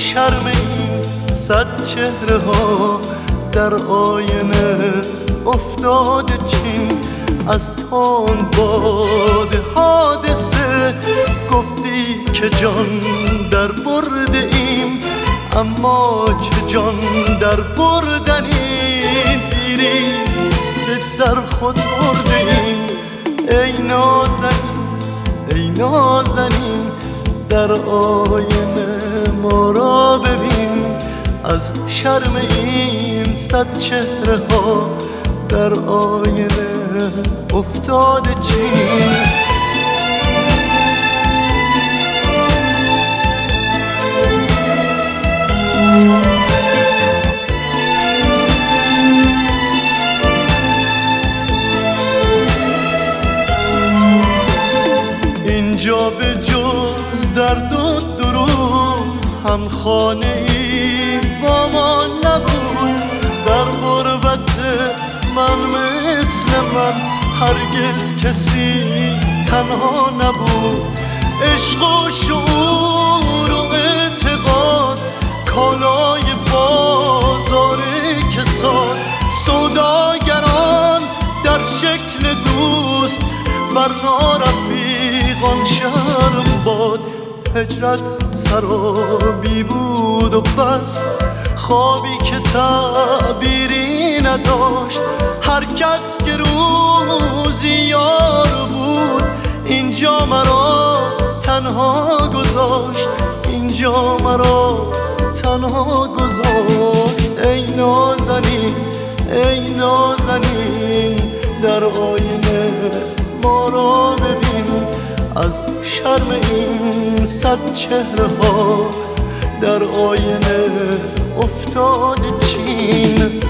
شرم این صد چهره ها در آینه افتاده چین. از تند باد حادثه گفتی که جان در برده ایم، اما چه جان در بردنیم. دیریز که در خود مرده ایم. ای نازنین ای نازنین در آینه ما را ببین. از شرم این صد چهره ها در آینه افتاده چین. اینجا به جز درد و دروغ هم خانه ای با ما نبود. در غربت من مثل من هرگز کسی تنها نبود. عشق و شعور و اعتقاد کالای بازار کساد. سوداگران در شکل دوست بر نارفیقان شرم باد. هجرت سرابی بود و بس، خوابی که تعبیری نداشت. هر کس که روزی یار بود اینجا مرا تنها گذاشت. اینجا مرا تنها گذاشت. ای نازنین ای نازنین در آینه ما را ببین. از شرم این صد چهره ها در آینه افتاده چین.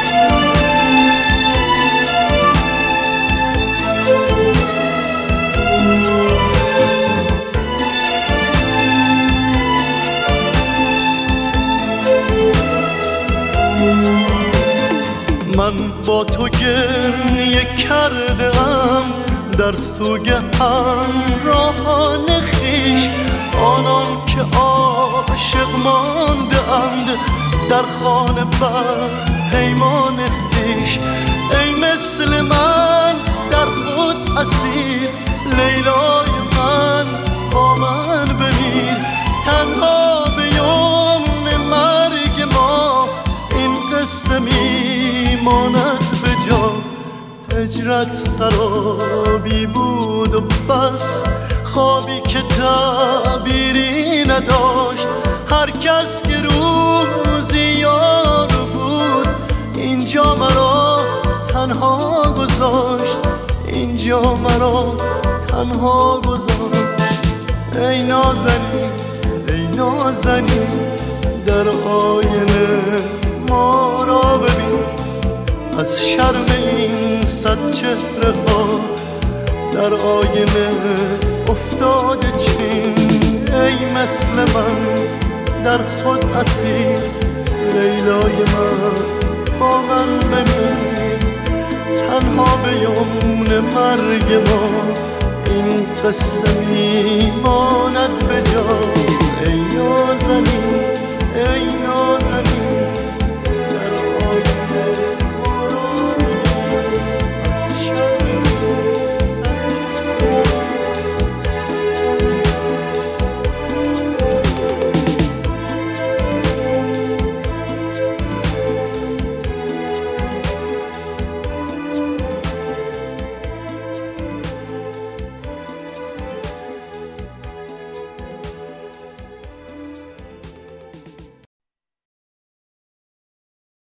من با تو گریه کرده ام در سوگ همراهان خویش. آنان که عاشق مانده اند در خانه بر پیمان خویش. ای مثل من در خود اسیر، لیلای من با من بمیر. تنها به یمن مرگ ما این قصه میماند به جا. هجرت سرابی بود و بس، خوابی که تعبیری نداشت. هر کس که روزی یار بود اینجا مرا تنها گذاشت. اینجا مرا تنها گذاشت. ای نازنین ای نازنین در آینه ما را ببین. از شرم این صد چهره ها در آینه افتاده چین. ای مثل من در خود اسیر، لیلای من با من بمیر. تنها به یمن مرگ ما این قصه میماند به جا. ای نازنین ای